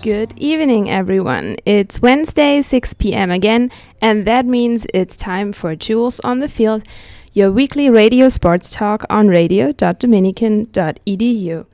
Good evening, everyone. It's Wednesday, 6 p.m. again, and that means it's time for Jewels on the Field, your weekly radio sports talk on radio.dominican.edu.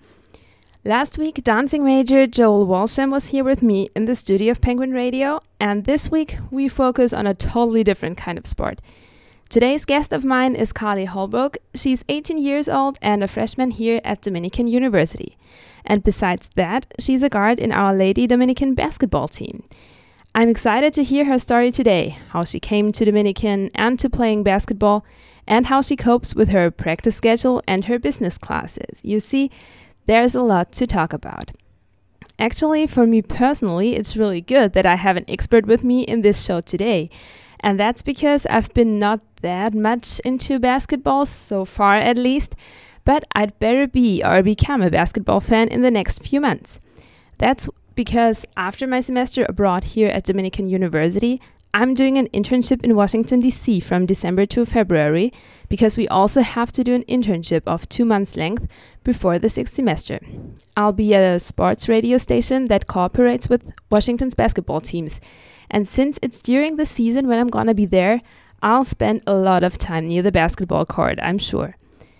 Last week, dancing major Joel Walsham was here with me in the studio of Penguin Radio, and this week we focus on a totally different kind of sport. Today's guest of mine is Carly Holbrook. She's 18 years old and a freshman here at Dominican University. And besides that, she's a guard in our Lady Dominican basketball team. I'm excited to hear her story today, how she came to Dominican and to playing basketball, and how she copes with her practice schedule and her business classes. You see, there's a lot to talk about. Actually, for me personally, it's really good that I have an expert with me in this show today. And that's because I've been not that much into basketball, so far at least, but I'd better be or become a basketball fan in the next few months. That's because after my semester abroad here at Dominican University, I'm doing an internship in Washington, D.C. from December to February, because we also have to do an internship of 2 months length before the sixth semester. I'll be at a sports radio station that cooperates with Washington's basketball teams. And since it's during the season when I'm gonna be there, I'll spend a lot of time near the basketball court, I'm sure.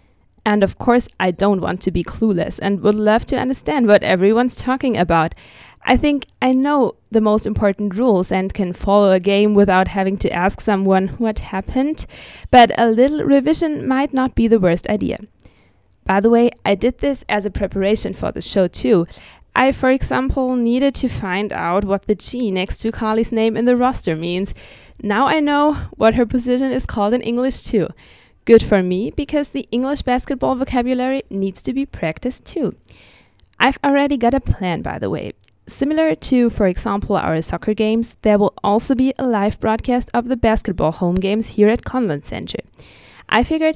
And of course, I don't want to be clueless and would love to understand what everyone's talking about. I think I know the most important rules and can follow a game without having to ask someone what happened, but a little revision might not be the worst idea. By the way, I did this as a preparation for the show too. I, for example, needed to find out what the G next to Carly's name in the roster means. Now I know what her position is called in English too. Good for me, because the English basketball vocabulary needs to be practiced too. I've already got a plan, by the way. Similar to, for example, our soccer games, there will also be a live broadcast of the basketball home games here at Conlon Center. I figured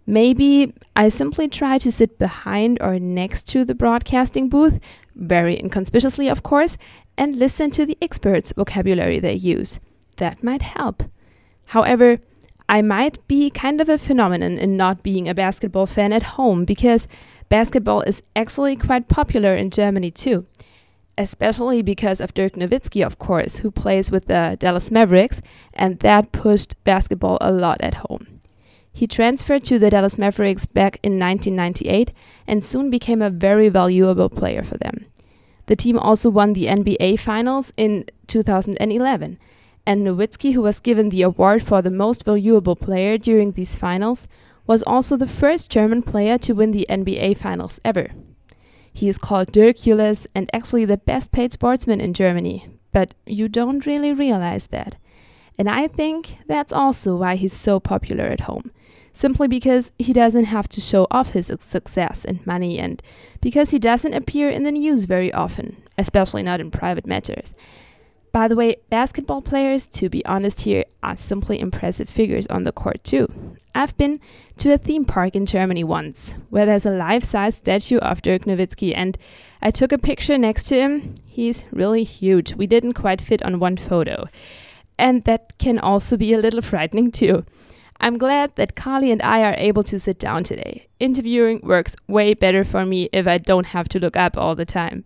maybe I simply try to sit behind or next to the broadcasting booth, very inconspicuously of course, and listen to the experts' vocabulary they use. That might help. However, I might be kind of a phenomenon in not being a basketball fan at home, because basketball is actually quite popular in Germany too. Especially because of Dirk Nowitzki, of course, who plays with the Dallas Mavericks, and that pushed basketball a lot at home. He transferred to the Dallas Mavericks back in 1998 and soon became a very valuable player for them. The team also won the NBA Finals in 2011. And Nowitzki, who was given the award for the most valuable player during these finals, was also the first German player to win the NBA Finals ever. He is called Dirkules and actually the best paid sportsman in Germany, but you don't really realize that. And I think that's also why he's so popular at home. Simply because he doesn't have to show off his success and money, and because he doesn't appear in the news very often, especially not in private matters. By the way, basketball players, to be honest here, are simply impressive figures on the court too. I've been to a theme park in Germany once, where there's a life-size statue of Dirk Nowitzki, and I took a picture next to him. He's really huge. We didn't quite fit on one photo. And that can also be a little frightening too. I'm glad that Carly and I are able to sit down today. Interviewing works way better for me if I don't have to look up all the time.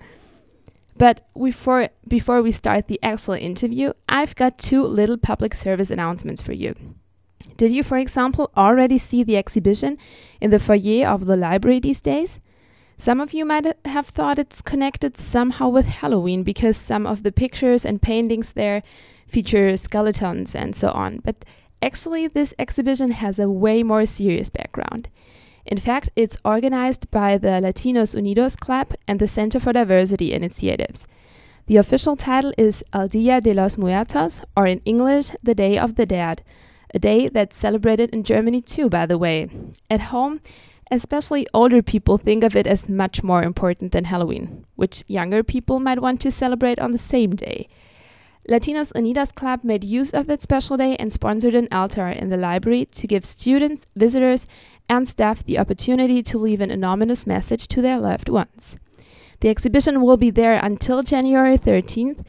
But before we start the actual interview, I've got 2 little public service announcements for you. Did you, for example, already see the exhibition in the foyer of the library these days? Some of you might have thought it's connected somehow with Halloween, because some of the pictures and paintings there feature skeletons and so on. But actually, this exhibition has a way more serious background. In fact, it's organized by the Latinos Unidos Club and the Center for Diversity Initiatives. The official title is El Día de los Muertos, or in English, the Day of the Dead, a day that's celebrated in Germany too, by the way. At home, especially older people think of it as much more important than Halloween, which younger people might want to celebrate on the same day. Latinos Unidos Club made use of that special day and sponsored an altar in the library to give students, visitors, and staff the opportunity to leave an anonymous message to their loved ones. The exhibition will be there until January 30th,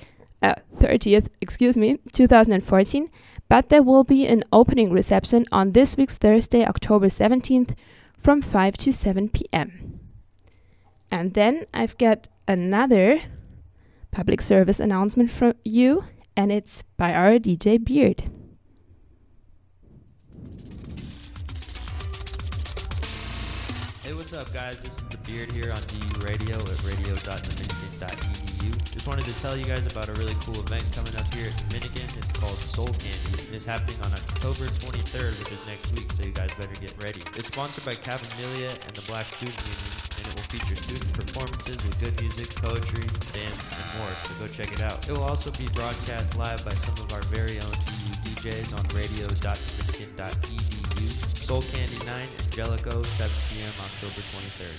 2014, but there will be an opening reception on this week's Thursday, October 17th, from 5 to 7 p.m. And then I've got another public service announcement from you, and it's by our DJ Beard. Hey, what's up, guys? This is the Beard here on DU Radio at radio.dominican.edu. Just wanted to tell you guys about a really cool event coming up here at Dominican. It's called Soul Candy, and it's happening on October 23rd, which is next week, so you guys better get ready. It's sponsored by Cavamilia and the Black Student Union, and it will feature student performances with good music, poetry, dance, and more, so go check it out. It will also be broadcast live by some of our very own DU DJs on radio.dominican.edu. Soul Candy 9, Angelico, 7 p.m. October 23rd.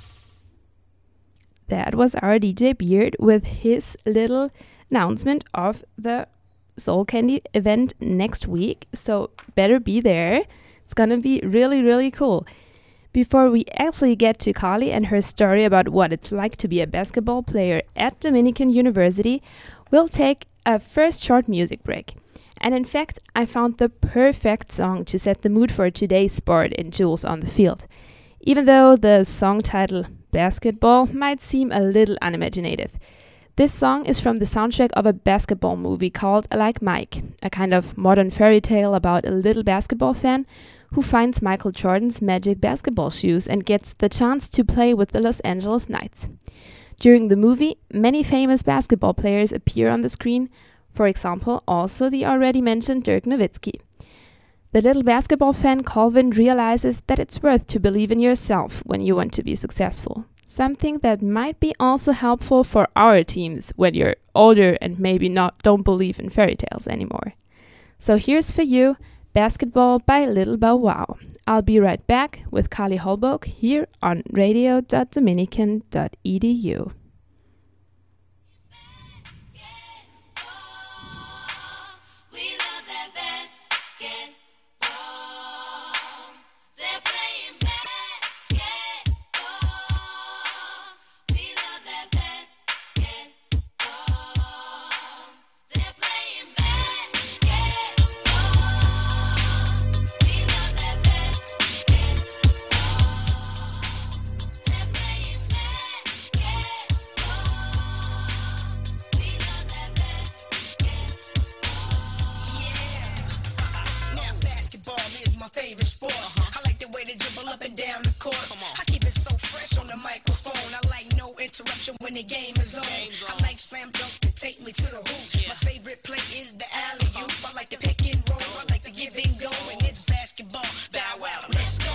That was our DJ Beard with his little announcement of the Soul Candy event next week. So better be there. It's gonna be really, really cool. Before we actually get to Kali and her story about what it's like to be a basketball player at Dominican University, we'll take a first short music break. And in fact, I found the perfect song to set the mood for today's sport in Jules on the Field. Even though the song title Basketball might seem a little unimaginative. This song is from the soundtrack of a basketball movie called Like Mike, a kind of modern fairy tale about a little basketball fan who finds Michael Jordan's magic basketball shoes and gets the chance to play with the Los Angeles Knights. During the movie, many famous basketball players appear on the screen. For example, also the already mentioned Dirk Nowitzki. The little basketball fan Colvin realizes that it's worth to believe in yourself when you want to be successful. Something that might be also helpful for our teams when you're older and maybe don't believe in fairy tales anymore. So here's for you, Basketball by Little Bow Wow. I'll be right back with Kali Holbrook here on radio.dominican.edu. Favorite sport. I like the way they dribble up and down the court. I keep it so fresh on the microphone. I like no interruption when the game is on. I like slam dunk to take me to the hoop. My favorite play is the alley-oop. I like the pick and roll. I like the give and go. And it's basketball. Bow wow, let's go.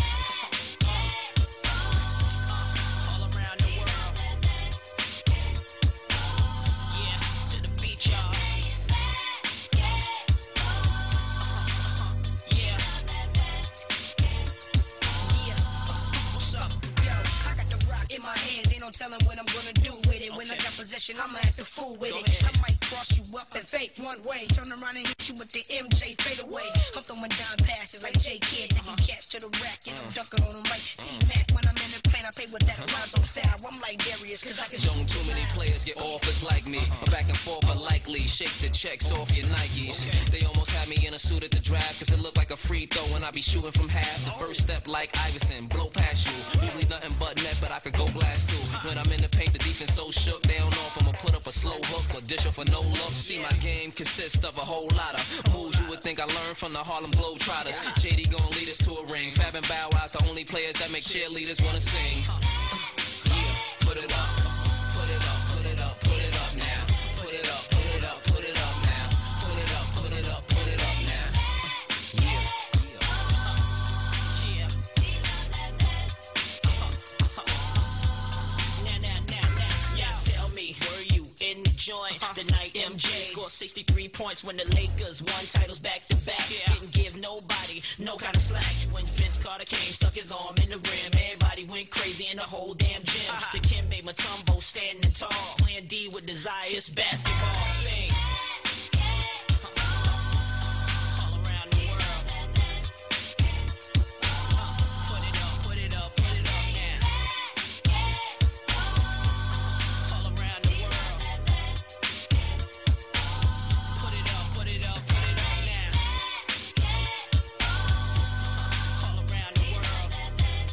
All around the world. Yeah, to the beach, y'all. In my hands, ain't no telling what I'm gonna do with it. When I got possession, I'ma have to fool with it. I might cross you up and fake one way, turn around and hit you with the MJ fade away. I'm throwing down passes like J Kidd, taking cats to the rack and I'm dunking on them like C-Mac. When I'm in the plane, I play with that Lonzo style. I'm like Darius, cause I can show too many players get offers like me. I'm back and forth unlikely, shake the checks off your Nikes. They almost had me in a suit at the draft, cause it looked like a free throw when I be shooting from half. The first step like Iverson, blow past you. Usually nothing but net, but I could go blast too. When I'm in the paint, the defense so shook, they don't know if I'ma put up a slow hook or dish off for no look. See, my game consists of a whole lot of moves you would think I learned from the Harlem Globetrotters. JD gon' lead us to a ring. Fab and Bow Wow's the only players that make cheerleaders wanna sing. Yeah, put it up, put it up, put it up, put it up now. Put it up, put it up, put it up now. Put it up, put it up, put it up now. Yeah. In the joint, the night MJ scored 63 points when the Lakers won titles back to back. Didn't give nobody no kind of slack. When Vince Carter came, stuck his arm in the rim, everybody went crazy in the whole damn gym. Dikembe Mutombo standing tall, playing D with desire. It's basketball. Sing. All around the world. Put it up, put it up, put it up now. All around the world. Put it up, put it up, put it up now. All around the world.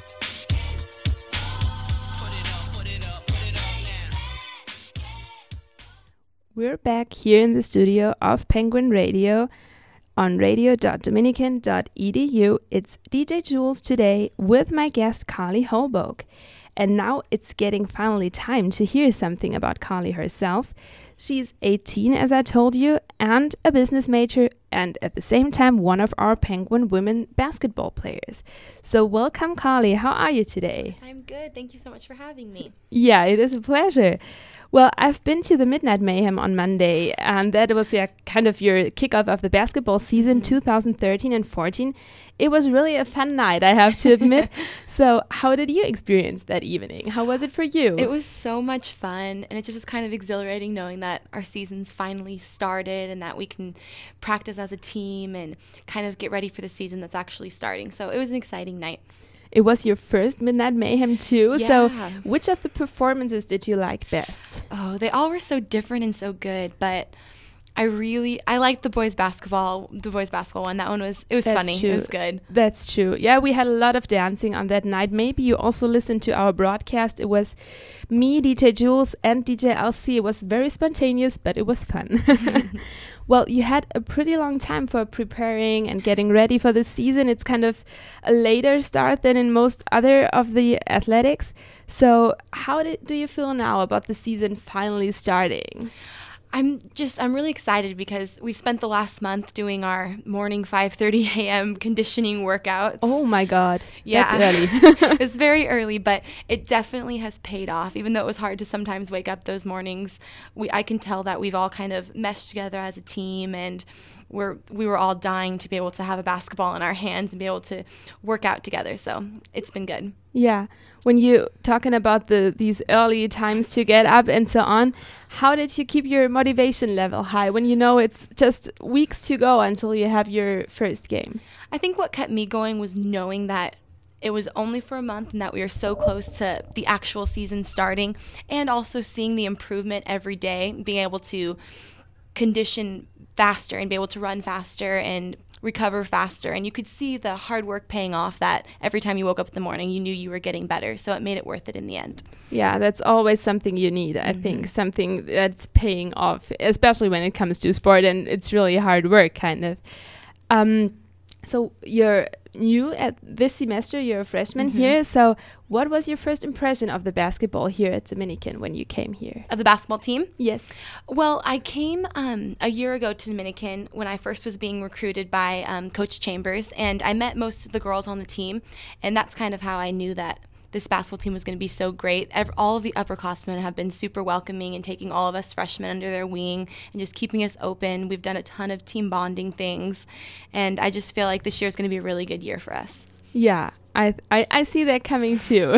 Put it up, put it up, put it up now. We're back here in the studio of Penguin Radio on radio.dominican.edu. It's DJ Jules today with my guest Carly Holbrook. And now it's getting finally time to hear something about Carly herself. She's 18, as I told you, and a business major, and at the same time one of our Penguin women basketball players. So welcome, Carly. How are you today? I'm good. Thank you so much for having me. Yeah, it is a pleasure. Well, I've been to the Midnight Mayhem on Monday, and that was kind of your kickoff of the basketball season 2013 and 14. It was really a fun night, I have to admit. So how did you experience that evening? How was it for you? It was so much fun, and it just was kind of exhilarating knowing that our season's finally started and that we can practice as a team and kind of get ready for the season that's actually starting. So it was an exciting night. It was your first Midnight Mayhem too. Yeah. So which of the performances did you like best? Oh, they all were so different and so good, but I liked the boys basketball one. That one was funny. True. It was good. That's true. Yeah, we had a lot of dancing on that night. Maybe you also listened to our broadcast. It was me, DJ Jules, and DJ LC. It was very spontaneous, but it was fun. Well, you had a pretty long time for preparing and getting ready for the season. It's kind of a later start than in most other of the athletics. So how do you feel now about the season finally starting? I'm really excited because we've spent the last month doing our morning 5:30 a.m. conditioning workouts. Oh my God. Yeah. That's early. It's very early, but it definitely has paid off. Even though it was hard to sometimes wake up those mornings, I can tell that we've all kind of meshed together as a team, and we were all dying to be able to have a basketball in our hands and be able to work out together. So it's been good. Yeah. When you're talking about these early times to get up and so on, how did you keep your motivation level high when you know it's just weeks to go until you have your first game? I think what kept me going was knowing that it was only for a month and that we were so close to the actual season starting, and also seeing the improvement every day, being able to condition faster and be able to run faster and recover faster, and you could see the hard work paying off, that every time you woke up in the morning you knew you were getting better, so it made it worth it in the end. Yeah, that's always something you need, I think, something that's paying off, especially when it comes to sport and it's really hard work, kind of. So you're new at this semester, you're a freshman here, so what was your first impression of the basketball here at Dominican when you came here? Of the basketball team? Yes. Well, I came a year ago to Dominican when I first was being recruited by Coach Chambers, and I met most of the girls on the team, and that's kind of how I knew that this basketball team was going to be so great. All of the upperclassmen have been super welcoming and taking all of us freshmen under their wing and just keeping us open. We've done a ton of team bonding things, and I just feel like this year is going to be a really good year for us. Yeah, I see that coming too.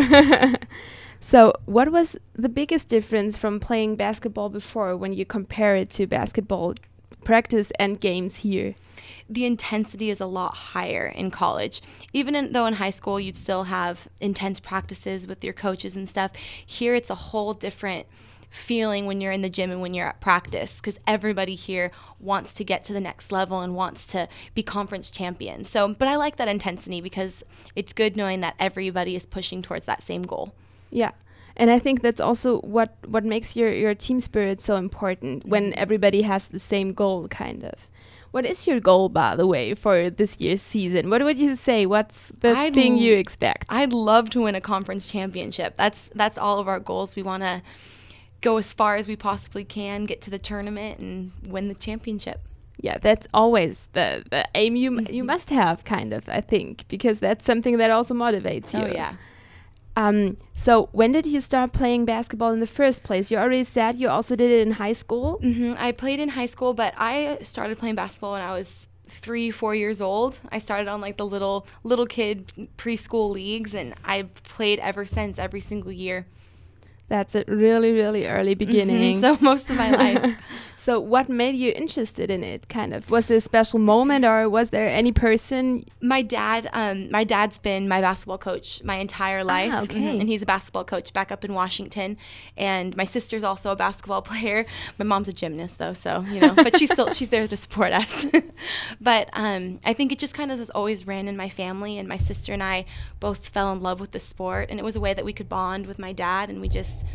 So what was the biggest difference from playing basketball before when you compare it to basketball practice and games here? The intensity is a lot higher in college. Even though in high school you'd still have intense practices with your coaches and stuff, here it's a whole different feeling when you're in the gym and when you're at practice, because everybody here wants to get to the next level and wants to be conference champions. So, but I like that intensity because it's good knowing that everybody is pushing towards that same goal. Yeah. And I think that's also what makes your team spirit so important, when everybody has the same goal, kind of. What is your goal, by the way, for this year's season? What would you say? What's the thing you expect? I'd love to win a conference championship. That's all of our goals. We want to go as far as we possibly can, get to the tournament, and win the championship. Yeah, that's always the aim you must have, kind of, I think, because that's something that also motivates you. Oh, yeah. So when did you start playing basketball in the first place? You already said you also did it in high school. I played in high school, but I started playing basketball when I was 3-4 years old. I started on like the little kid preschool leagues, and I played ever since, every single year. That's a really, really early beginning. So most of my life. So what made you interested in it, kind of? Was there a special moment, or was there any person? My dad's been my basketball coach my entire life. Okay. And he's a basketball coach back up in Washington. And my sister's also a basketball player. My mom's a gymnast, though, so, but she's there to support us. But I think it just kind of has always ran in my family, and my sister and I both fell in love with the sport, and it was a way that we could bond with my dad, and we just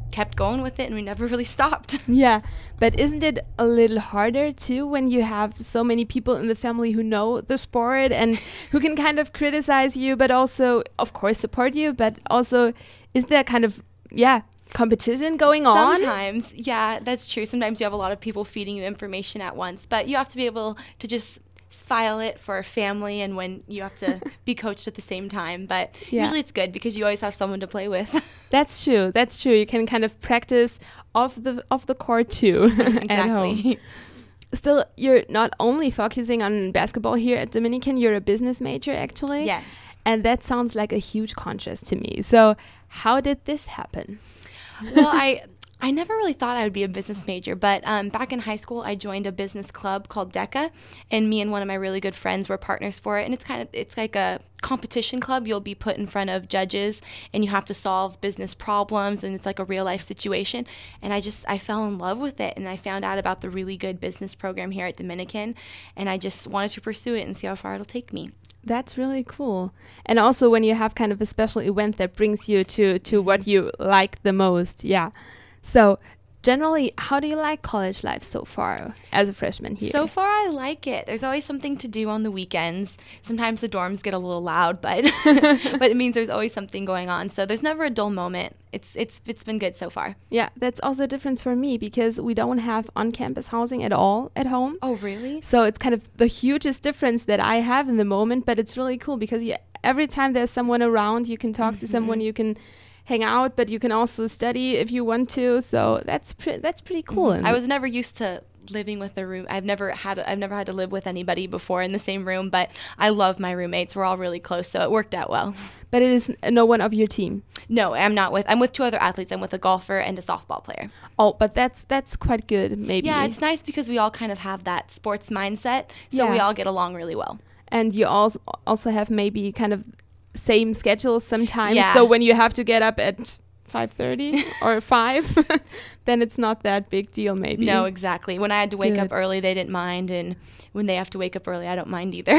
kept going with it, and we never really stopped. Yeah, but isn't it a little harder too when you have so many people in the family who know the sport and who can kind of criticize you, but also, of course, support you, but also is there kind of, competition going on? Sometimes, yeah, that's true. Sometimes you have a lot of people feeding you information at once, but you have to be able to just file it for family and when you have to be coached at the same time. But usually it's good because you always have someone to play with. That's true. You can kind of practice off the court too. At home. Still, you're not only focusing on basketball here at Dominican, you're a business major actually. Yes. And that sounds like a huge contrast to me. So how did this happen? Well, I never really thought I would be a business major, but back in high school, I joined a business club called DECA, and me and one of my really good friends were partners for it. And it's like a competition club. You'll be put in front of judges, and you have to solve business problems, and it's like a real life situation. And I fell in love with it, and I found out about the really good business program here at Dominican, and I just wanted to pursue it and see how far it'll take me. That's really cool. And also when you have kind of a special event that brings you to what you like the most. Yeah. So generally, how do you like college life so far as a freshman here? So far, I like it. There's always something to do on the weekends. Sometimes the dorms get a little loud, but but it means there's always something going on. So there's never a dull moment. It's been good so far. Yeah, that's also a difference for me because we don't have on-campus housing at all at home. Oh, really? So it's kind of the hugest difference that I have in the moment, but it's really cool because every time there's someone around, you can talk to someone, you can hang out, but you can also study if you want to. So that's pretty cool. I was never used to living with a room. I've never had to live with anybody before in the same room, but I love my roommates. We're all really close, so it worked out well. But it is no one of your team. No, I'm with two other athletes. I'm with a golfer and a softball player. Oh, but that's quite good, maybe. Yeah, it's nice because we all kind of have that sports mindset, so we all get along really well. And you also have maybe kind of same schedules sometimes. So when you have to get up at 5:30 or 5, then it's not that big deal maybe. No, exactly. When I had to wake up early, they didn't mind, and when they have to wake up early, I don't mind either.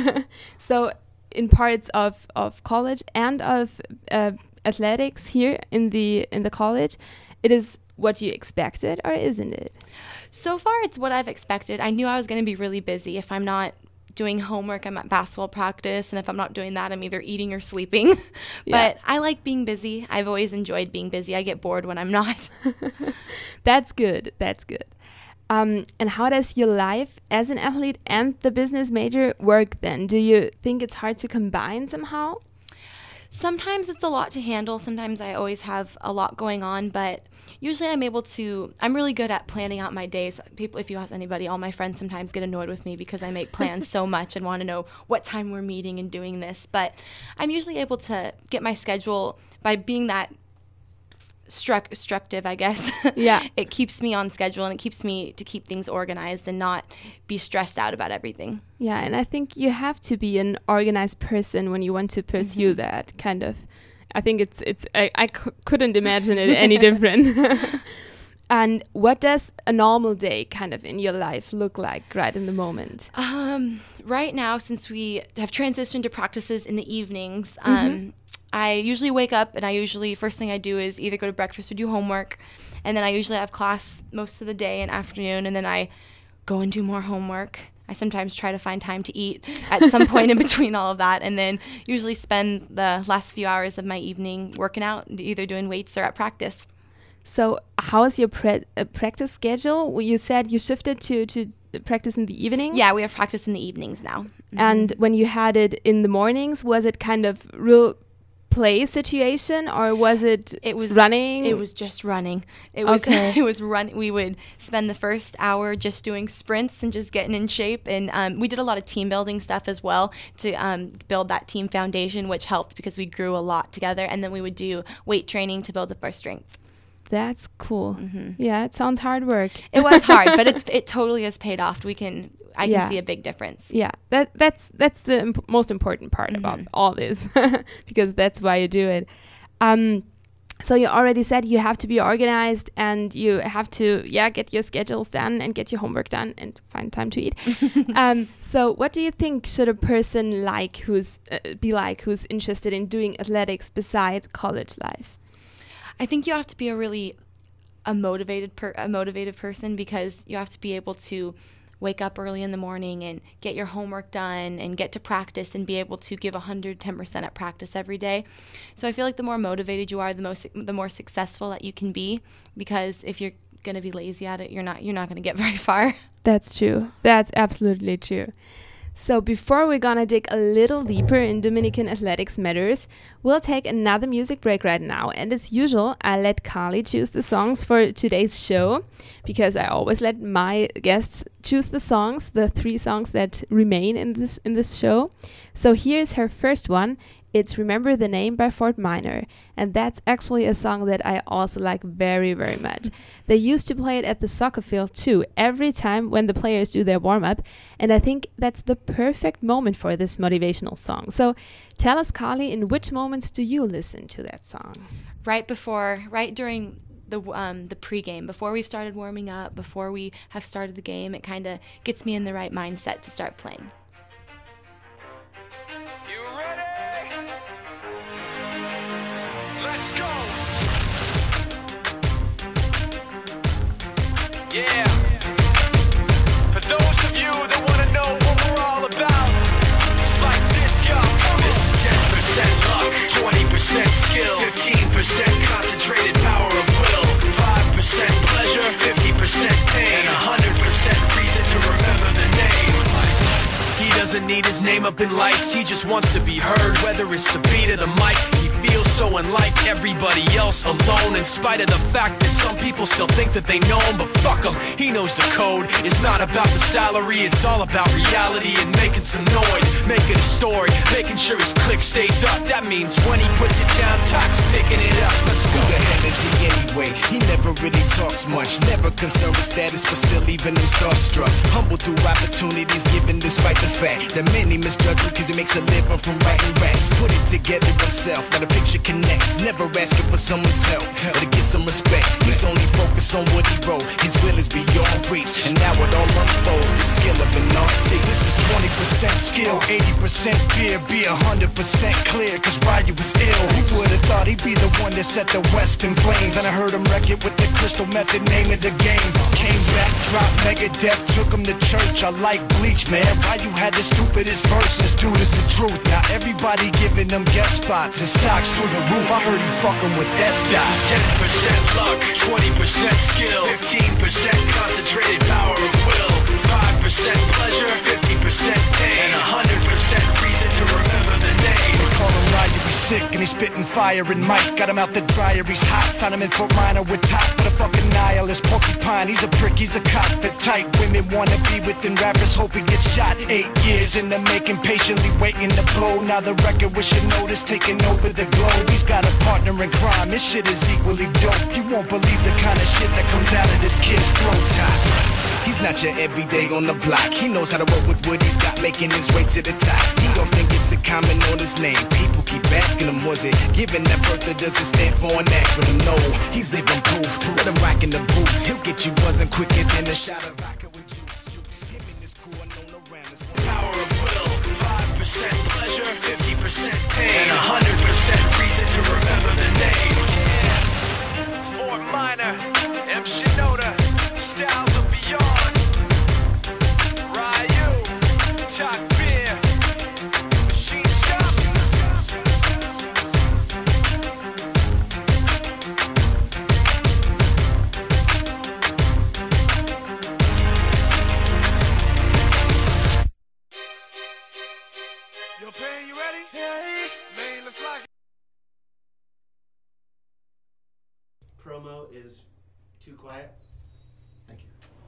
So in parts of college and of athletics here in the college, it is what you expected, or isn't it? So far, it's what I've expected. I knew I was going to be really busy. If I'm not doing homework, I'm at basketball practice, and if I'm not doing that, I'm either eating or sleeping. But I like being busy. I've always enjoyed being busy. I get bored when I'm not. That's good. And how does your life as an athlete and the business major work then? Do you think it's hard to combine somehow? Sometimes it's a lot to handle. Sometimes I always have a lot going on, but usually I'm really good at planning out my days. People, if you ask anybody, all my friends sometimes get annoyed with me because I make plans so much and want to know what time we're meeting and doing this. But I'm usually able to get my schedule by being that structive, I guess. Yeah. It keeps me on schedule, and it keeps me to keep things organized and not be stressed out about everything. Yeah, and I think you have to be an organized person when you want to pursue that kind of. I think I couldn't imagine it any different. And what does a normal day kind of in your life look like right in the moment? Right now, since we have transitioned to practices in the evenings, I usually wake up, and first thing I do is either go to breakfast or do homework, and then I usually have class most of the day and afternoon, and then I go and do more homework. I sometimes try to find time to eat at some point in between all of that, and then usually spend the last few hours of my evening working out, either doing weights or at practice. So how is your practice schedule? You said you shifted to practice in the evenings? Yeah, we have practice in the evenings now. And when you had it in the mornings, was it kind of real play situation, or was it running? It was just running. It was running. We would spend the first hour just doing sprints and just getting in shape, and we did a lot of team building stuff as well to build that team foundation, which helped because we grew a lot together. And then we would do weight training to build up our strength. That's cool. Yeah, it sounds hard work. It was hard, but it totally has paid off. I can see a big difference. Yeah, that's the most important part about all this, because that's why you do it. So you already said you have to be organized, and you have to get your schedules done and get your homework done and find time to eat. So what do you think should a person who's interested in doing athletics beside college life? I think you have to be a motivated person, because you have to be able to wake up early in the morning and get your homework done and get to practice and be able to give 110% at practice every day. So I feel like the more motivated you are, the more successful that you can be, because if you're going to be lazy at it, you're not going to get very far. That's true. That's absolutely true. So before we're gonna dig a little deeper in Dominican athletics matters, we'll take another music break right now. And as usual, I let Carly choose the songs for today's show, because I always let my guests choose the songs, the 3 songs that remain in this show. So here's her first one. It's Remember the Name by Fort Minor, and that's actually a song that I also like very, very much. They used to play it at the soccer field too, every time when the players do their warm-up, and I think that's the perfect moment for this motivational song. So tell us, Carly, in which moments do you listen to that song? Right during the pregame, before we've started warming up, before we have started the game, it kind of gets me in the right mindset to start playing. Let's go. Yeah. For those of you that want to know what we're all about, it's like this, y'all. This is 10% luck, 20% skill, 15% concentrated power of will, 5% pleasure, 50% pain, and 100% reason to remember the name. He doesn't need his name up in lights, he just wants to be heard, whether it's the beat of the mic. He feels so unlike everybody else, alone, in spite of the fact that some people still think that they know him, but fuck him, he knows the code. It's not about the salary, it's all about reality and making some noise, making a story, making sure his click stays up. That means when he puts it down, Tox picking it up. Let's go. Who the hell is he anyway? He never really talks much, never concerned with status, but still even him starstruck. Humble through opportunities given despite the fact that many misjudge him because he makes a living from writing raps. Put it together himself, now the picture connects. Never asking for someone's help or to get some respect. He's only focused on what he wrote. His will is beyond reach, and now it all unfolds. The skill of an artist. This is 20% skill, 80% fear. Be 100% clear, cause Ryu was ill. Who would've thought he'd be the one that set the West in flames? And I heard him wreck it with the Crystal Method, name of the game. Came back, dropped Megadeth, took him to church. I like Bleach, man. Ryu had the stupidest verses, dude, is the truth. Now everybody giving them guest spots and stocks through the roof. I heard he fucking with that stock. This is 10% luck, 20% skill, 15% concentrated power of will, 5% pleasure, 50% pain, and 100% reason to remember the name. They call him Ryu, he's sick and he's spitting fire and Mike got him out the dryer, he's hot. Found him in Fort Minor with top, but a fucking nihilist porcupine. He's a prick, he's a cop. The type women wanna be within rappers, hope he gets shot. 8 years in the making, patiently waiting to blow. Now the record with your notice taking over the globe. He's got a partner in crime, his shit is equally dope. You won't believe the kind of shit that comes out of this kid's throat. He's not your everyday on the block. He knows how to roll with what he's got, making his way to the top. He often gets a comment on his name. People keep asking him, was it given that birth or does it stand for an acronym? No, he's living proof. Let him rock in the booth. He'll get you buzzing quicker than a shot of vodka with juice. Him and his crew are known around as power of will, 5% pleasure, 50% pain, and 100% reason to remember the name. Fort Minor, M. Shinoda, Styles of Beyond, Ryu, Top Beer, Machine Shop. Yo, Pan, you ready? Yeah. Man, let's lock it. Promo is too quiet. Thank you.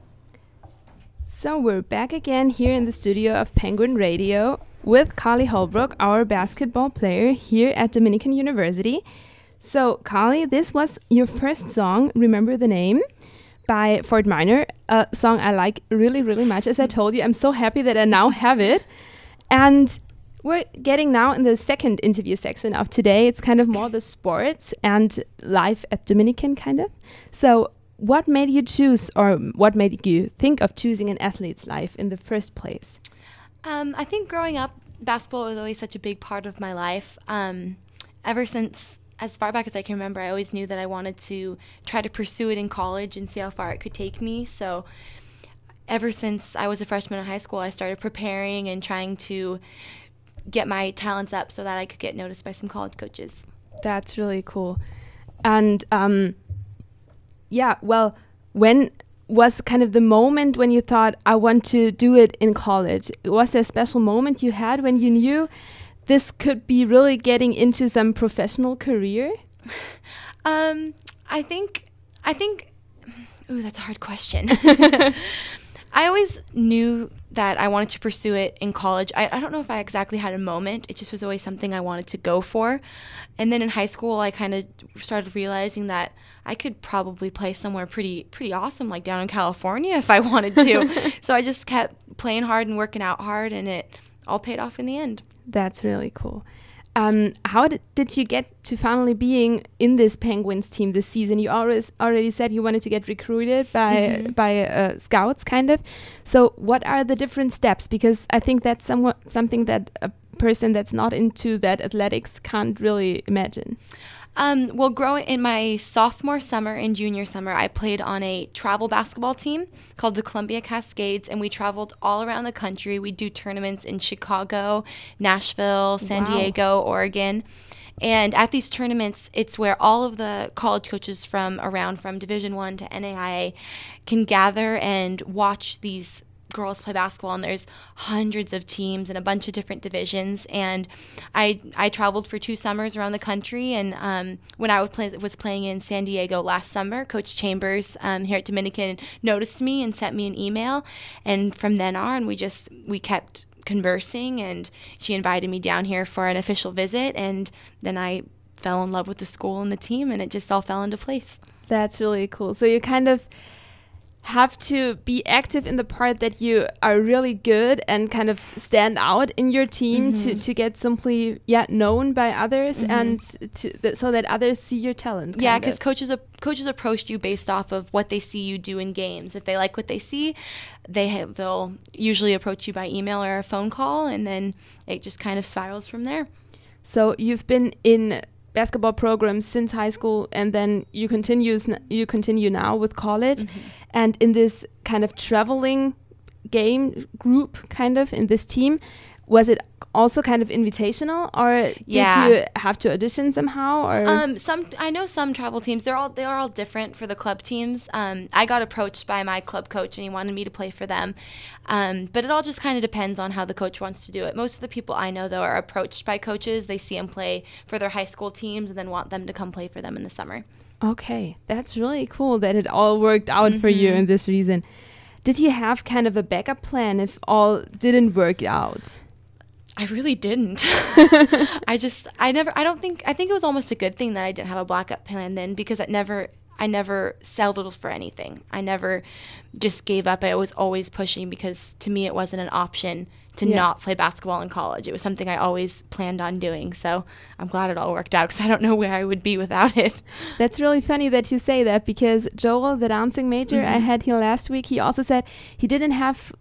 So we're back again here in the studio of Penguin Radio with Carly Holbrook, our basketball player here at Dominican University. So Carly, this was your first song, Remember the Name, by Fort Minor, a song I like really, really much. As I told you, I'm so happy that I now have it. And we're getting now in the second interview section of today. It's kind of more the sports and life at Dominican, kind of. So what made you choose, or what made you think of choosing an athlete's life in the first place? I think growing up, basketball was always such a big part of my life. Ever since as far back as I can remember, I always knew that I wanted to try to pursue it in college and see how far it could take me. So ever since I was a freshman in high school, I started preparing and trying to get my talents up so that I could get noticed by some college coaches. That's really cool. And yeah, well, when was kind of the moment when you thought, I want to do it in college? Was there a special moment you had when you knew this could be really getting into some professional career? I think, ooh, that's a hard question. I always knew that I wanted to pursue it in college. I don't know if I exactly had a moment. It just was always something I wanted to go for. And then in high school, I kind of started realizing that I could probably play somewhere pretty awesome, like down in California if I wanted to. So I just kept playing hard and working out hard, and it all paid off in the end. That's really cool. How did you get to finally being in this Penguins team this season? You already said you wanted to get recruited by scouts, kind of. So what are the different steps? Because I think that's something that a person that's not into that athletics can't really imagine. Well, growing in my sophomore summer and junior summer, I played on a travel basketball team called the Columbia Cascades, and we traveled all around the country. We'd do tournaments in Chicago, Nashville, San Diego, Oregon. And at these tournaments, it's where all of the college coaches from Division I to NAIA can gather and watch these girls play basketball, and there's hundreds of teams in a bunch of different divisions. And I traveled for 2 summers around the country, and when I was playing in San Diego last summer, Coach Chambers here at Dominican noticed me and sent me an email, and from then on we kept conversing, and she invited me down here for an official visit, and then I fell in love with the school and the team, and it just all fell into place. That's really cool. So you kind of have to be active in the part that you are really good and kind of stand out in your team to get simply known by others and so that others see your talent. Yeah, because coaches approach you based off of what they see you do in games. If they like what they see, they'll usually approach you by email or a phone call, and then it just kind of spirals from there. So you've been in basketball programs since high school, and then you continue now with college, and in this kind of traveling game group, kind of in this team, was it also kind of invitational, or did you have to audition somehow? Or I know some travel teams, they are all different for the club teams. I got approached by my club coach, and he wanted me to play for them. But it all just kind of depends on how the coach wants to do it. Most of the people I know, though, are approached by coaches. They see them play for their high school teams and then want them to come play for them in the summer. Okay, that's really cool that it all worked out for you in this reason. Did you have kind of a backup plan if all didn't work out? I really didn't. I think it was almost a good thing that I didn't have a backup plan then, because I never settled for anything. I never just gave up. I was always pushing, because to me it wasn't an option to not play basketball in college. It was something I always planned on doing. So I'm glad it all worked out, because I don't know where I would be without it. That's really funny that you say that, because Joel, the dancing major I had here last week, he also said he didn't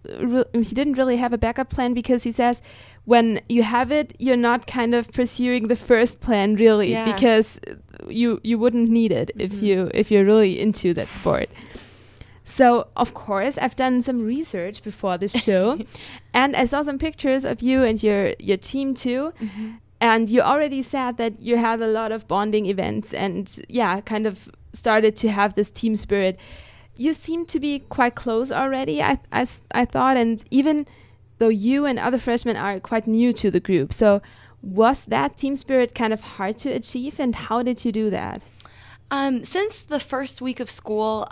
really have a backup plan, because he says when you have it, you're not kind of pursuing the first plan really, because you wouldn't need it if you're really into that sport. So, of course, I've done some research before this show, and I saw some pictures of you and your team too. And you already said that you had a lot of bonding events and, kind of started to have this team spirit. You seem to be quite close already, I thought, and even though you and other freshmen are quite new to the group. So was that team spirit kind of hard to achieve, and how did you do that? Since the first week of school,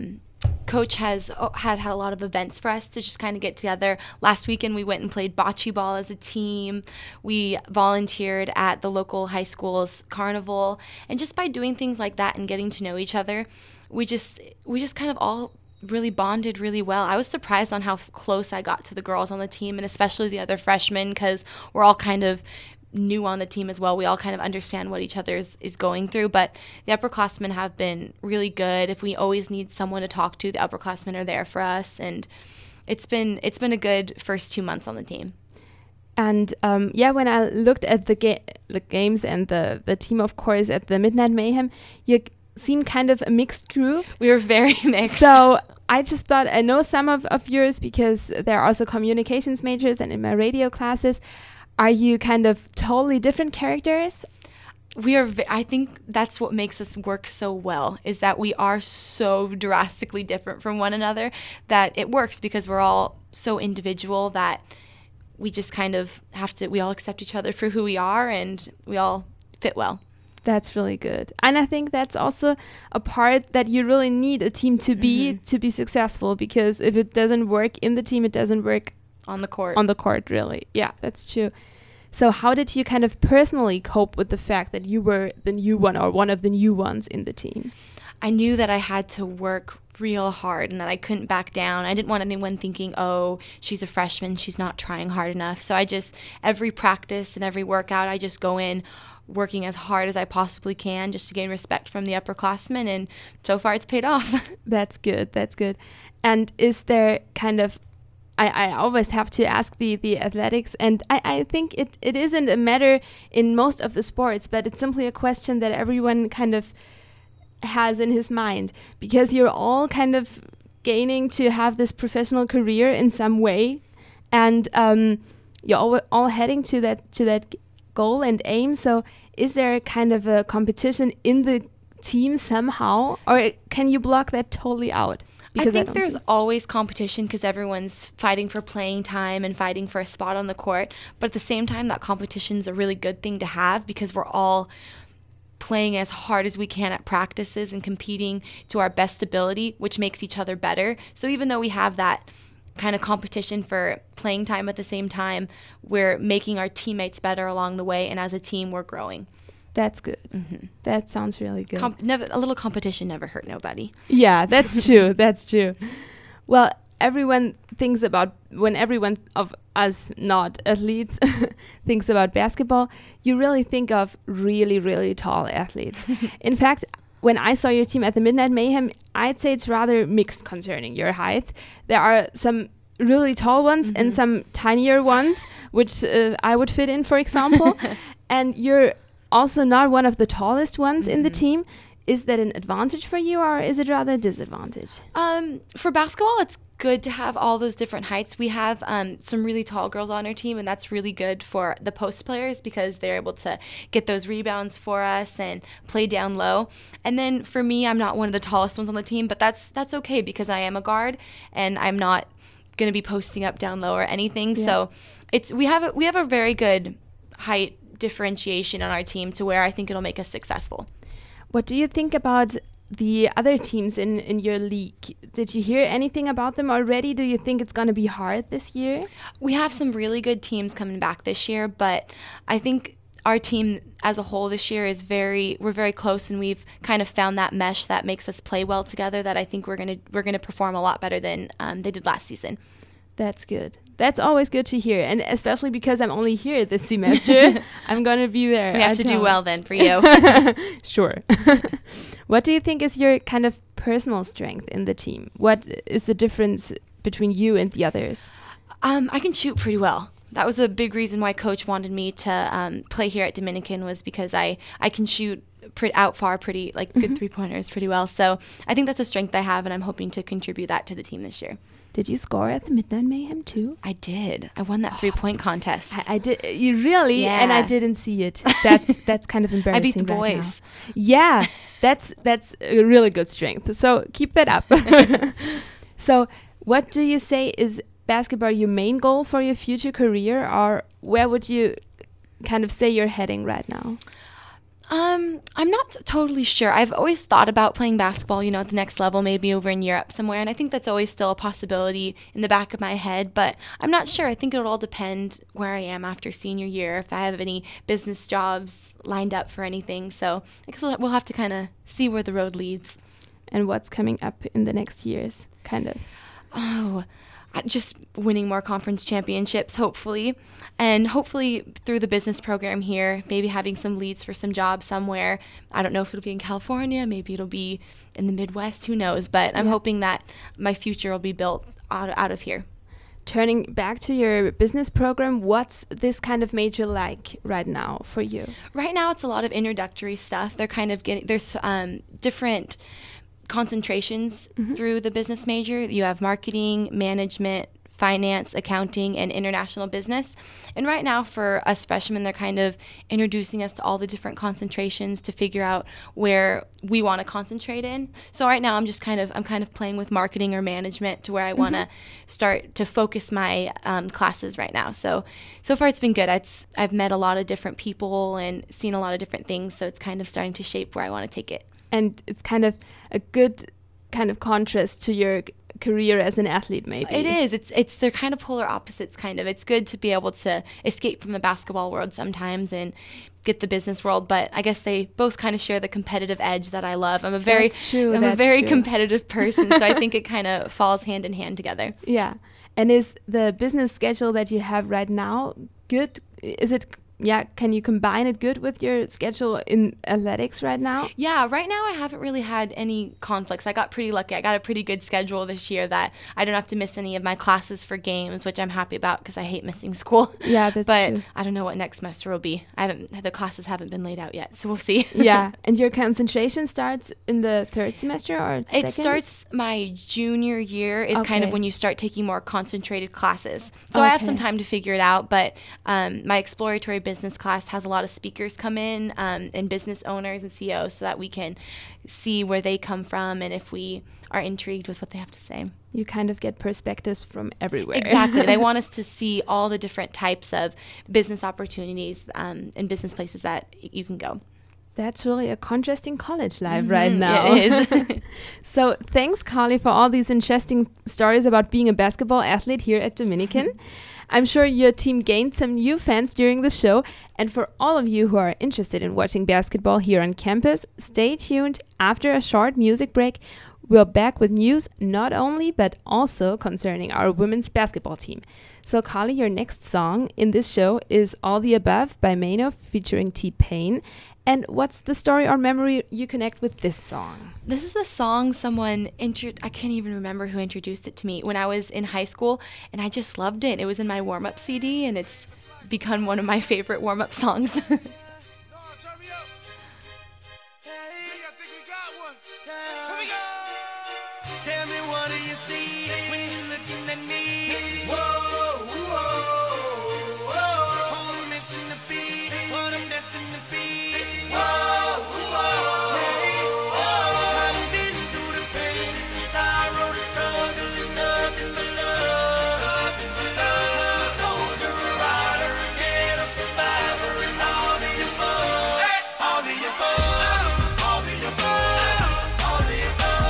Coach has had a lot of events for us to just kind of get together. Last weekend, we went and played bocce ball as a team. We volunteered at the local high school's carnival. And just by doing things like that and getting to know each other, we just kind of all really bonded really well. I was surprised on how close I got to the girls on the team, and especially the other freshmen, because we're all kind of new on the team as well. We all kind of understand what each other is going through, but the upperclassmen have been really good. If we always need someone to talk to, the upperclassmen are there for us, and it's been a good first 2 months on the team. And when I looked at the games and the team, of course, at the Midnight Mayhem, you seem kind of a mixed group. We were very mixed. So I just thought, I know some of yours because they're also communications majors and in my radio classes. Are you kind of totally different characters? We are. I think that's what makes us work so well, is that we are so drastically different from one another that it works because we're all so individual that we just kind of we all accept each other for who we are and we all fit well. That's really good. And I think that's also a part that you really need a team to be successful, because if it doesn't work in the team, it doesn't work on the court. On the court, really. Yeah, that's true. So how did you kind of personally cope with the fact that you were the new one or one of the new ones in the team? I knew that I had to work real hard and that I couldn't back down. I didn't want anyone thinking, oh, she's a freshman, she's not trying hard enough. So every practice and every workout, I just go in working as hard as I possibly can just to gain respect from the upperclassmen, and so far it's paid off. That's good. And is there kind of, I always have to ask the athletics, and I think it isn't a matter in most of the sports, but it's simply a question that everyone kind of has in his mind, because you're all kind of gaining to have this professional career in some way, and you're all heading to that goal and aim. So is there kind of a competition in the team somehow, or can you block that totally out? Because I think there's always competition because everyone's fighting for playing time and fighting for a spot on the court. But at the same time, that competition is a really good thing to have because we're all playing as hard as we can at practices and competing to our best ability, which makes each other better. So even though we have that kind of competition for playing time, at the same time, we're making our teammates better along the way. And as a team, we're growing. That's good. That sounds really good. A little competition never hurt nobody. Yeah, that's true. That's true. Well, everyone thinks about, when everyone of us not athletes thinks about basketball, you really think of really, really tall athletes. In fact, when I saw your team at the Midnight Mayhem, I'd say it's rather mixed concerning your height. There are some really tall ones and some tinier ones, which I would fit in, for example. And you're also not one of the tallest ones in the team. Is that an advantage for you, or is it rather a disadvantage? For basketball, it's good to have all those different heights. We have some really tall girls on our team, and that's really good for the post players because they're able to get those rebounds for us and play down low. And then for me, I'm not one of the tallest ones on the team, but that's okay because I am a guard and I'm not going to be posting up down low or anything. Yeah. So we have a very good height differentiation on our team to where I think it'll make us successful. What do you think about the other teams in your league? Did you hear anything about them already? Do you think it's going to be hard this year? We have some really good teams coming back this year, but I think our team as a whole this year we're very close, and we've kind of found that mesh that makes us play well together, that I think we're gonna perform a lot better than they did last season. That's good. That's always good to hear, and especially because I'm only here this semester, I'm going to be there. We have to do well then for you. Sure. What do you think is your kind of personal strength in the team? What is the difference between you and the others? I can shoot pretty well. That was a big reason why Coach wanted me to play here at Dominican, was because I can shoot out far pretty, like good three-pointers pretty well. So I think that's a strength I have, and I'm hoping to contribute that to the team this year. Did you score at the Midnight Mayhem too? I did. I won that 3-point contest. I did. You really? Yeah. And I didn't see it. That's kind of embarrassing. I beat the boys. Right, yeah, that's a really good strength. So keep that up. So what do you say is basketball your main goal for your future career, or where would you kind of say you're heading right now? I'm not totally sure. I've always thought about playing basketball, at the next level, maybe over in Europe somewhere. And I think that's always still a possibility in the back of my head, but I'm not sure. I think it'll all depend where I am after senior year, if I have any business jobs lined up for anything. So I guess we'll have to kind of see where the road leads. And what's coming up in the next years, kind of? Just winning more conference championships, hopefully. And hopefully through the business program here, maybe having some leads for some jobs somewhere. I don't know if it'll be in California, maybe it'll be in the Midwest, who knows. But I'm hoping that my future will be built out of here. Turning back to your business program, what's this kind of major like right now for you? Right now, it's a lot of introductory stuff. They're kind of getting, there's different concentrations through the business major. You have marketing, management, finance, accounting, and international business. And right now for us freshmen, they're kind of introducing us to all the different concentrations to figure out where we want to concentrate in. So right now I'm kind of playing with marketing or management to where I want to start to focus my classes right now. So far it's been good. I've met a lot of different people and seen a lot of different things. So it's kind of starting to shape where I want to take it. And it's kind of a good kind of contrast to your career as an athlete, maybe. It is. It's they're kind of polar opposites, kind of. It's good to be able to escape from the basketball world sometimes and get the business world, but I guess they both kind of share the competitive edge that I love. I'm a very competitive person, so I think it kind of falls hand in hand together. Yeah. And is the business schedule that you have right now good? Is it can you combine it good with your schedule in athletics right now? Yeah, right now I haven't really had any conflicts. I got pretty lucky. I got a pretty good schedule this year that I don't have to miss any of my classes for games, which I'm happy about because I hate missing school. Yeah, that's but true. I don't know what next semester will be. The classes haven't been laid out yet, so we'll see. Yeah, and your concentration starts in the third semester or second? It starts my junior year is kind of when you start taking more concentrated classes. So I have some time to figure it out, but my exploratory business class has a lot of speakers come in and business owners and CEOs so that we can see where they come from and if we are intrigued with what they have to say. You kind of get perspectives from everywhere. Exactly. They want us to see all the different types of business opportunities and business places that you can go. That's really a contrasting college life right now. It is. So thanks, Carly, for all these interesting stories about being a basketball athlete here at Dominican. I'm sure your team gained some new fans during the show. And for all of you who are interested in watching basketball here on campus, stay tuned. After a short music break, we're back with news not only but also concerning our women's basketball team. So, Carly, your next song in this show is All the Above by Mano featuring T-Pain. And what's the story or memory you connect with this song? This is a song someone I can't even remember who introduced it to me when I was in high school, and I just loved it. It was in my warm-up CD, and it's become one of my favorite warm-up songs. Tell me, what do you see when you're looking at me? Whoa, whoa, whoa. On a mission to be what I'm destined to be. Whoa, whoa, whoa. I've been through the pain and the sorrow, the struggle is nothing but love. Nothing but love. A soldier, a rider, a ghetto survivor, and all the above. All the above. All the above. All the above.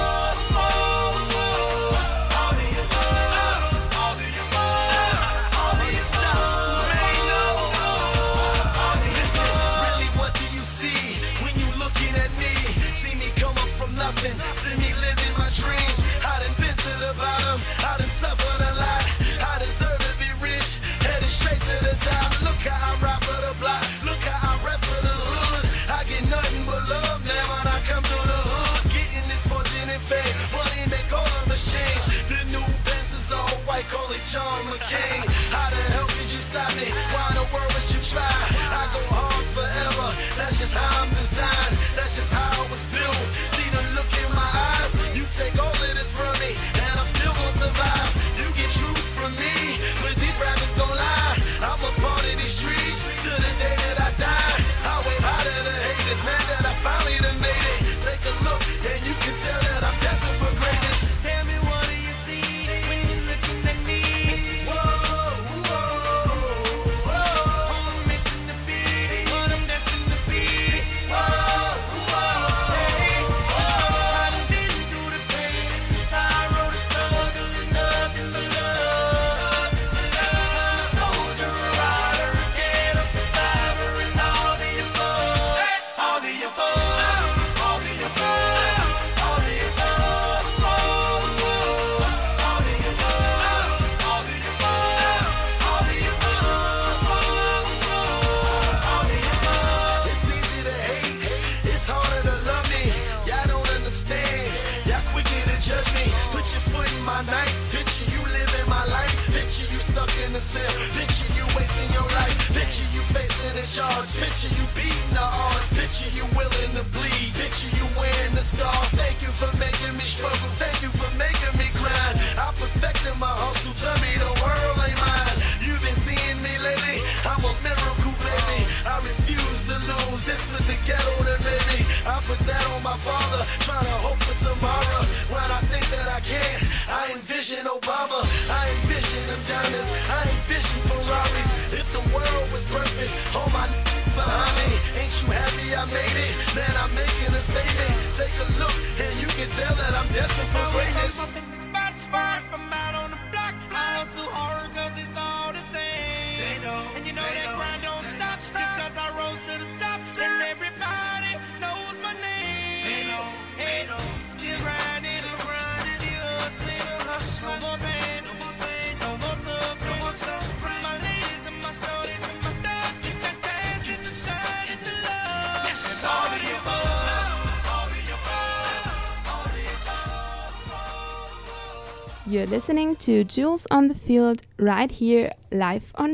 See me living my dreams. I done been to the bottom. I done suffered a lot. I deserve to be rich, headed straight to the top. Look how I ride for the block. Look how I rap for the hood. I get nothing but love now when I come through the hood. Getting this fortune and fame, money make all of us change. The new Benz is all white, call it John McCain. How the hell could you stop me? Why in the world would you try? I go hard forever. That's just how I'm designed. That's just how I was built. See the look in my eyes. You take all of this from me, and I'm still gonna survive. You get truth from me, but these rappers gon' lie. I'm a part of these streets to the day that I die. I wave out to the haters, man, that I finally done made it. Take a look, and you can tell that I'm destined for greatness. Tell me, what do you see when you're looking at me? Whoa, whoa, whoa. On a mission to be what I'm destined to be. Whoa. smoking a cell. Picture you wasting your life. Picture you facing a charge. Picture you beating the odds. Picture you willing to bleed. Picture you wearing the scar. Thank you for making me struggle. Thank you for making me grind. I perfected my hustle. Tell me the world ain't mine. You've been seeing me lately. I'm a miracle, baby. I refuse to lose. This was the ghetto that made me. I put that on my father. Trying to hope for tomorrow. When I think that I can't, I envision Obama. I envision them diamonds. I envision Ferraris. If the world was perfect, all my behind me. Ain't you happy I made it? Man, I'm making a statement. Take a look and you can tell that I'm destined for greatness. I'm out on the block. I hustle hard cause it's all the same. They know, and you know that grind don't stop. Just cause I rose to the top. And everybody knows my name. They know, still grinding, still hustling. No more pain, no more suffering. My ladies and my shorties and my thugs keep that dance in the sun, in the love. Yes, all of the You're listening to Jules on the Field right here, live on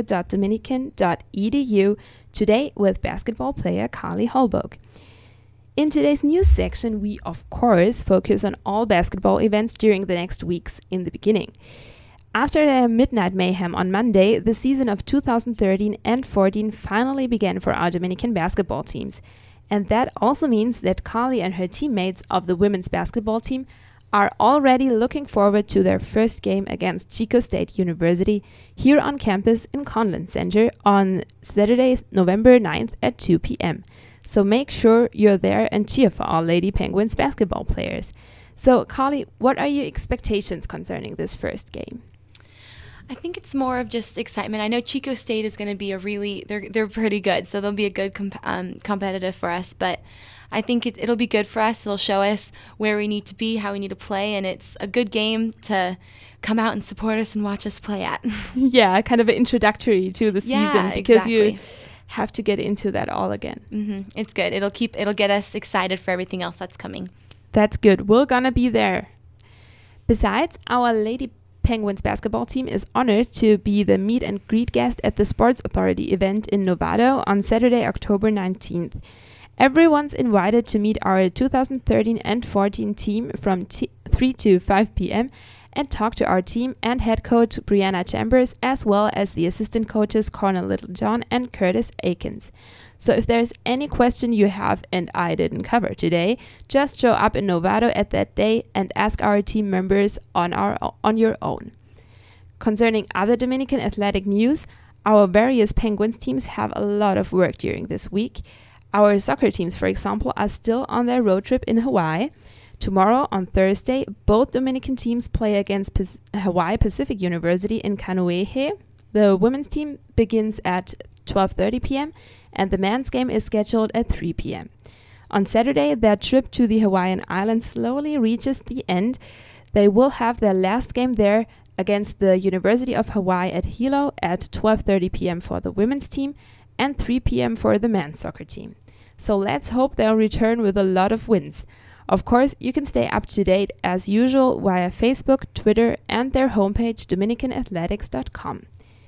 radio.dominican.edu, today with basketball player Carly Holbrook. In today's news section, we of course focus on all basketball events during the next weeks in the beginning. After the midnight mayhem on Monday, the season of 2013 and 14 finally began for our Dominican basketball teams. And that also means that Carly and her teammates of the women's basketball team are already looking forward to their first game against Chico State University here on campus in Conlon Center on Saturday, November 9th at 2 p.m. So make sure you're there and cheer for our Lady Penguins basketball players. So, Carly, what are your expectations concerning this first game? I think it's more of just excitement. I know Chico State is going to be they're pretty good, so they'll be a good competitive for us, but I think it'll be good for us. It'll show us where we need to be, how we need to play, and it's a good game to come out and support us and watch us play at. Yeah, kind of an introductory to the season because exactly. You have to get into that all again. Mm-hmm. It's good. It'll get us excited for everything else that's coming. That's good. We're gonna be there. Besides, our Lady Penguins basketball team is honored to be the meet and greet guest at the Sports Authority event in Novato on Saturday, October 19th. Everyone's invited to meet our 2013 and 14 team from 3 to 5 p.m. and talk to our team and head coach Brianna Chambers, as well as the assistant coaches Cornel Littlejohn and Curtis Akins. So if there's any question you have and I didn't cover today, just show up in Novato at that day and ask our team members on your own. Concerning other Dominican athletic news, our various Penguins teams have a lot of work during this week. Our soccer teams, for example, are still on their road trip in Hawaii. Tomorrow, on Thursday, both Dominican teams play against Hawaii Pacific University in Kaneohe. The women's team begins at 12:30 p.m. and the men's game is scheduled at 3 p.m. On Saturday, their trip to the Hawaiian Islands slowly reaches the end. They will have their last game there against the University of Hawaii at Hilo at 12:30 p.m. for the women's team and 3 p.m. for the men's soccer team. So let's hope they'll return with a lot of wins. Of course, you can stay up to date as usual via Facebook, Twitter, and their homepage dominicanathletics.com.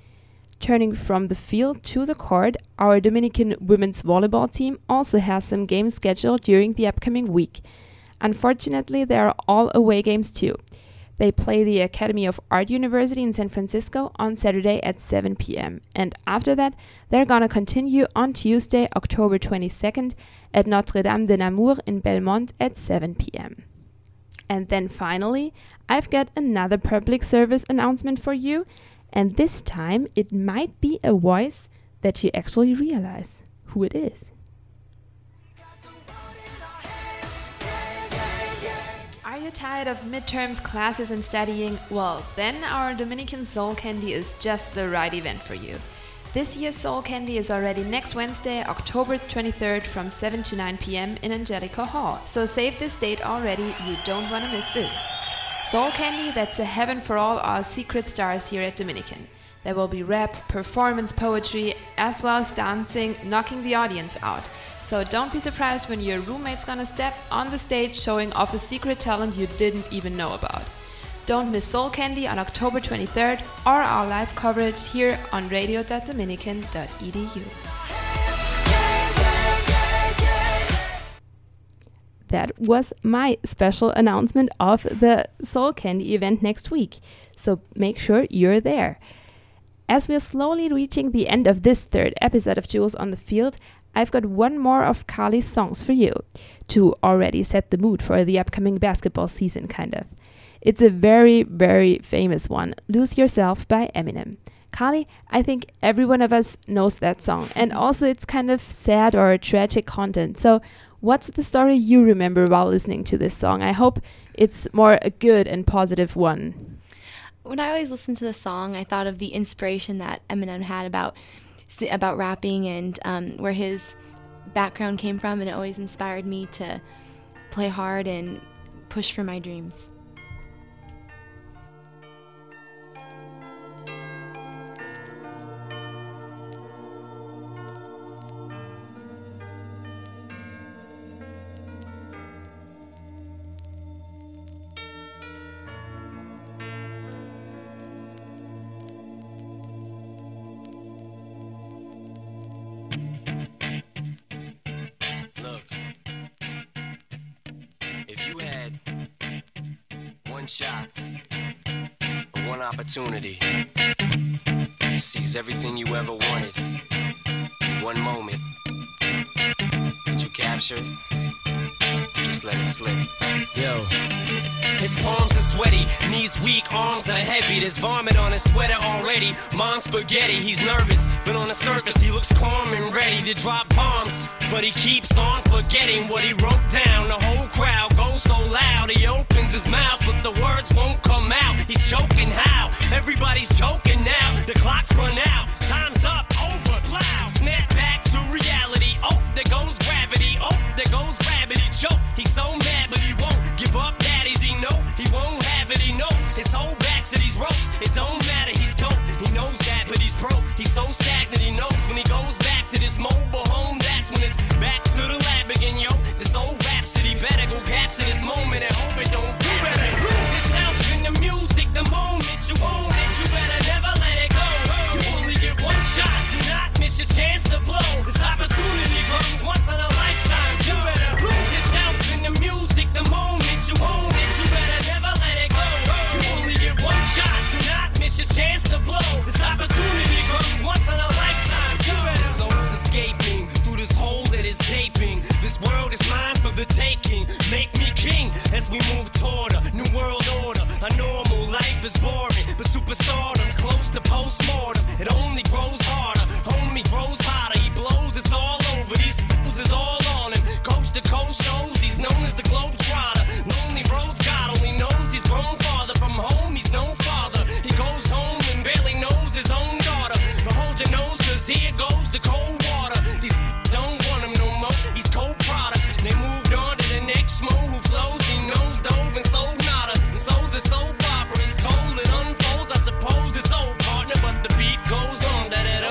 Turning from the field to the court, our Dominican women's volleyball team also has some games scheduled during the upcoming week. Unfortunately, they are all away games too. They play the Academy of Art University in San Francisco on Saturday at 7 p.m. And after that, they're gonna continue on Tuesday, October 22nd at Notre Dame de Namur in Belmont at 7 p.m. And then finally, I've got another public service announcement for you. And this time, it might be a voice that you actually realize who it is. Are you tired of midterms, classes and studying? Well, then our Dominican Soul Candy is just the right event for you. This year's Soul Candy is already next Wednesday, October 23rd from 7 to 9 p.m. in Angelico Hall. So save this date already, you don't want to miss this. Soul Candy, that's a heaven for all our secret stars here at Dominican. There will be rap, performance, poetry, as well as dancing, knocking the audience out. So don't be surprised when your roommate's gonna step on the stage showing off a secret talent you didn't even know about. Don't miss Soul Candy on October 23rd or our live coverage here on radio.dominican.edu. That was my special announcement of the Soul Candy event next week, so make sure you're there. As we're slowly reaching the end of this third episode of Jewels on the Field, I've got one more of Carly's songs for you, to already set the mood for the upcoming basketball season, kind of. It's a very, very famous one, Lose Yourself by Eminem. Carly, I think every one of us knows that song, and also it's kind of sad or tragic content. So what's the story you remember while listening to this song? I hope it's more a good and positive one. When I always listen to the song, I thought of the inspiration that Eminem had about rapping and where his background came from, and it always inspired me to play hard and push for my dreams. One shot, one opportunity to seize everything you ever wanted in one moment. Did you capture it? Just let it slip. Yo. His palms are sweaty, knees weak, arms are heavy. There's vomit on his sweater already. Mom's spaghetti, he's nervous, but on the surface he looks calm and ready to drop bombs. But he keeps on forgetting what he wrote down. The whole crowd goes so loud, he opens his mouth, but the words won't come out. He's choking how? Everybody's joking now. The clock's run out, time's up, over, plow. Snap back to reality. Oh, there goes gravity. Oh, there goes rabbit. He choke. He's so mad, but he won't give up. Daddies, he know he won't have it. He knows his whole back to these ropes. It don't matter. He's dope. He knows that, but he's broke. He's so stagnant. He knows when he goes back to this mobile home. That's when it's back to the lab again, yo. This old rhapsody better go capture this moment and hope it don't. You better lose yourself in the music. The moment you own it, you better never let it go. You only get one shot. Do not miss your chance to blow. This opportunity comes once in a lifetime. You better lose yourself in the music. The moment you own it, you better never let it go. You only get one shot. Do not miss your chance to blow. This opportunity comes once in a lifetime. You better. Soul's escaping through this hole that is gaping. This world is mine for the taking. Make me king as we move toward a new world order. A normal life is boring, but superstardom's close to postmortem. It only grows harder, homie grows hotter. He blows, it's all over. These fools is all on him. Coast to coast shows, he's known as the Globetrotter. Lonely roads, God only knows he's grown farther from home. He's no father. He goes home and barely knows his own daughter. But hold your nose, cause here goes the cold water. These don't want him no more. He's cold product. They moved on to the next mo who flows. He knows dove and sold nada. So the soap opera is told, it unfolds. I suppose it's old partner, but the beat goes on.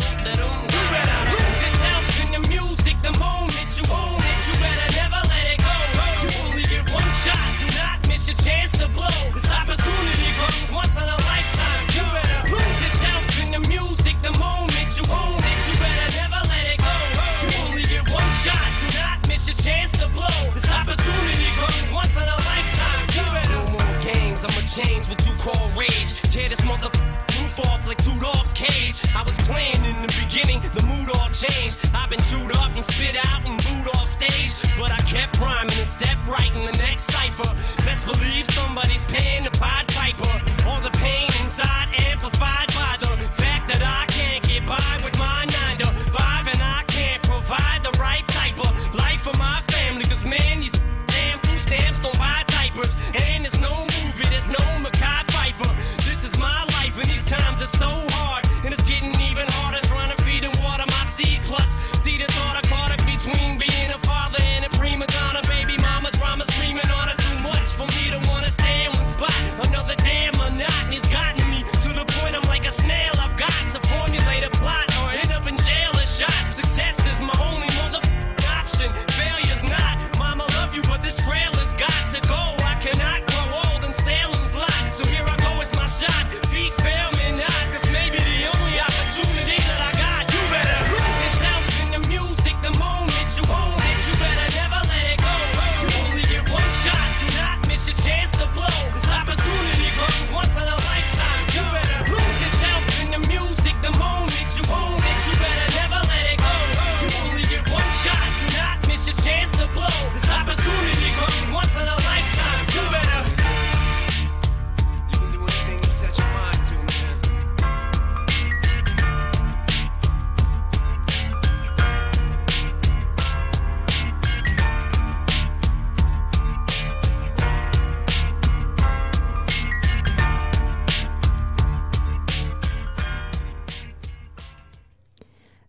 You better lose yourself in the music. The moment you own it, you better never let it go. You only get one shot. Do not miss your chance to blow. This opportunity comes once in a lifetime. You better lose yourself in the music. The moment you own it, you better never let it go. You only get one shot. Do not miss your chance to blow. This opportunity comes once in a lifetime. You better. No more games. I'ma change what you call rage. Tear this roof off like two dogs' cage. I was playing in the beginning, the mood all changed. I've been chewed up and spit out and booed off stage, but I kept rhyming and stepped right in the next cipher. Best believe somebody's paying the Pied Piper. All the pain inside amplified by the fact that I can't get by with my 9 to 5, and I can't provide the right type of life for my family. Cause man, these damn food stamps don't buy diapers, and there's no movie, there's no Mackay Pfeiffer. This is my life, and these times are so hard, and it's getting even harder trying to feed and water my seed. Plus, see the thought I caught it between being a father and a prima donna. Baby mama drama screaming on her. Too much for me to wanna stay in one spot. Another damn monotony's gotten me to the point I'm like a snail. I've got to formulate a plot or end up in jail or shot. Success is my only mother option.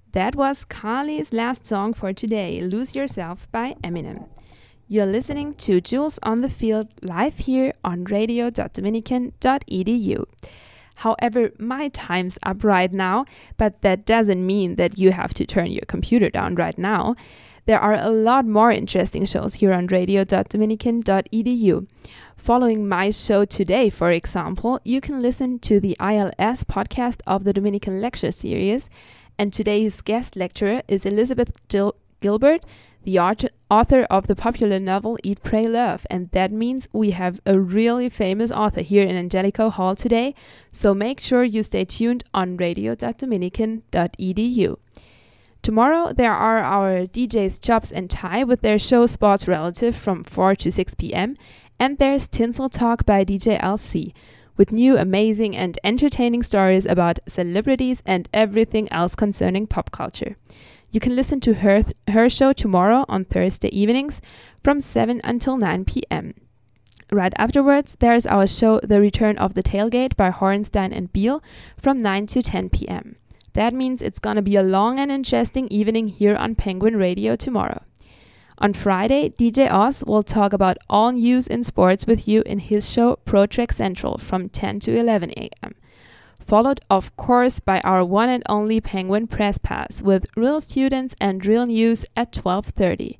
That was Carly's last song for today, Lose Yourself by Eminem. You're listening to Jules on the Field live here on radio.dominican.edu. However, my time's up right now, but that doesn't mean that you have to turn your computer down right now. There are a lot more interesting shows here on radio.dominican.edu. Following my show today, for example, you can listen to the ILS podcast of the Dominican Lecture Series, and today's guest lecturer is Elizabeth Gilbert, the author of the popular novel Eat, Pray, Love, and that means we have a really famous author here in Angelico Hall today, so make sure you stay tuned on radio.dominican.edu. Tomorrow there are our DJs Chops and Ty with their show Sports Relative from 4 to 6 p.m. and there's Tinsel Talk by DJ LC with new amazing and entertaining stories about celebrities and everything else concerning pop culture. You can listen to her show tomorrow on Thursday evenings from 7 until 9 p.m. Right afterwards, there is our show The Return of the Tailgate by Horenstein and Beal from 9 to 10 p.m. That means it's gonna be a long and interesting evening here on Penguin Radio tomorrow. On Friday, DJ Oz will talk about all news in sports with you in his show Pro Track Central from 10 to 11 a.m. Followed, of course, by our one and only Penguin Press Pass with real students and real news at 12:30.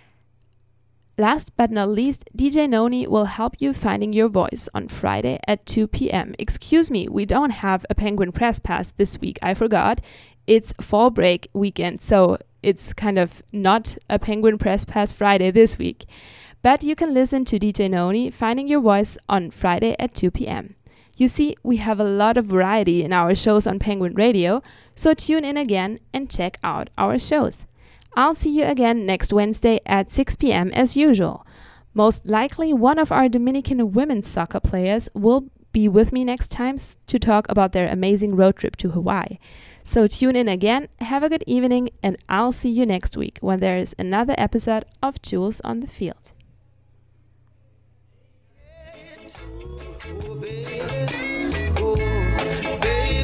Last but not least, DJ Noni will help you finding your voice on Friday at 2 p.m. Excuse me, we don't have a Penguin Press Pass this week, I forgot. It's fall break weekend, so it's kind of not a Penguin Press Pass Friday this week. But you can listen to DJ Noni finding your voice on Friday at 2 p.m. You see, we have a lot of variety in our shows on Penguin Radio, so tune in again and check out our shows. I'll see you again next Wednesday at 6 p.m. as usual. Most likely one of our Dominican women's soccer players will be with me next time to talk about their amazing road trip to Hawaii. So tune in again, have a good evening, and I'll see you next week when there is another episode of Jules on the Field.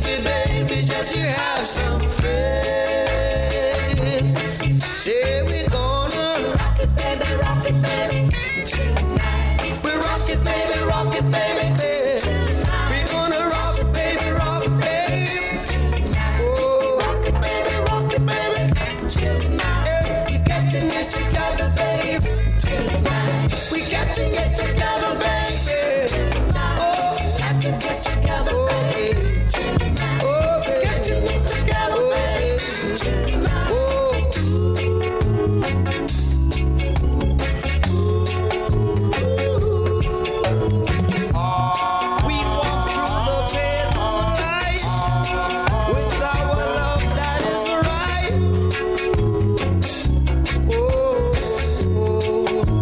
Baby, just you have some faith. Say we